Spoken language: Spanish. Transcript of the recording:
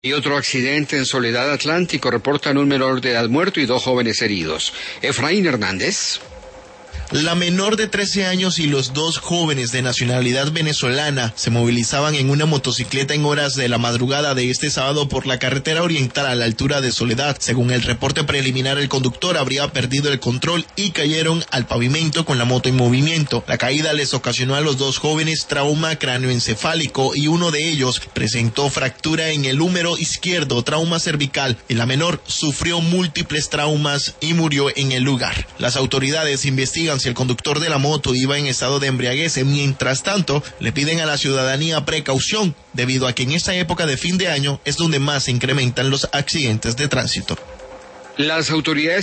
Y otro accidente en Soledad Atlántico, reportan un menor de edad muerto y 2 jóvenes heridos. Efraín Hernández. La menor de 13 años y los 2 jóvenes de nacionalidad venezolana se movilizaban en una motocicleta en horas de la madrugada de este sábado por la carretera oriental a la altura de Soledad. Según el reporte preliminar, el conductor habría perdido el control y cayeron al pavimento con la moto en movimiento. La caída les ocasionó a los 2 jóvenes trauma cráneoencefálico y uno de ellos presentó fractura en el húmero izquierdo, trauma cervical, y la menor sufrió múltiples traumas y murió en el lugar. Las autoridades investigan si el conductor de la moto iba en estado de embriaguez. Mientras tanto, le piden a la ciudadanía precaución, debido a que en esta época de fin de año es donde más se incrementan los accidentes de tránsito. Las autoridades